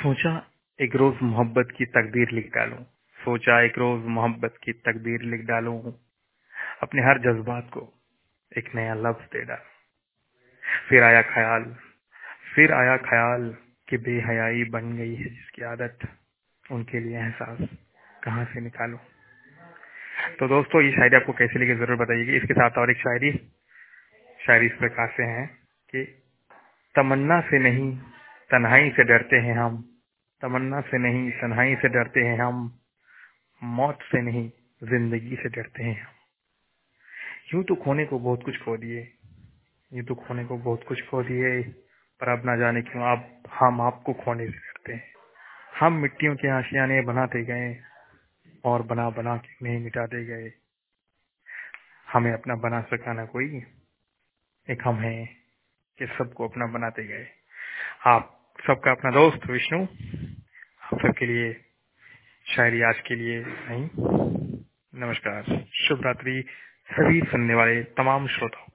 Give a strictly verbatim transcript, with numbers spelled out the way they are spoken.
सोचा एक रोज मोहब्बत की तकदीर लिख डालूं। सोचा एक रोज मोहब्बत की तकदीर लिख डालूं। अपने हर जज्बात को एक नया लफ्ज दे डालूं। फिर आया ख्याल फिर आया ख्याल कि बेहयाई बन गई है जिसकी आदत, उनके लिए एहसास कहाँ से निकालूं। तो दोस्तों, ये शायरी आपको कैसी लगी जरूर बताइएगा। इसके साथ और एक शायरी शायरी इस प्रकार से है कि तमन्ना से नहीं तन्हाई से डरते हैं हम। तमन्ना से नहीं तन्हाई से डरते हैं हम। मौत से नहीं जिंदगी से डरते हैं हम। यूं तो खोने को बहुत कुछ खो दिए यूं तो खोने को बहुत कुछ खो दिए पर अब ना जाने क्यों आप हम आपको खोने से डरते हैं। हम मिट्टियों के आशियाने बनाते गए और बना बना के नहीं मिटाते गए। हमें अपना बना सका ना कोई, एक हम हैं कि सबको अपना बनाते गए। आप सबका अपना दोस्त विष्णु आप सबके लिए शायरी आज के लिए नहीं। नमस्कार, शुभ रात्रि सभी सुनने वाले तमाम श्रोताओं को।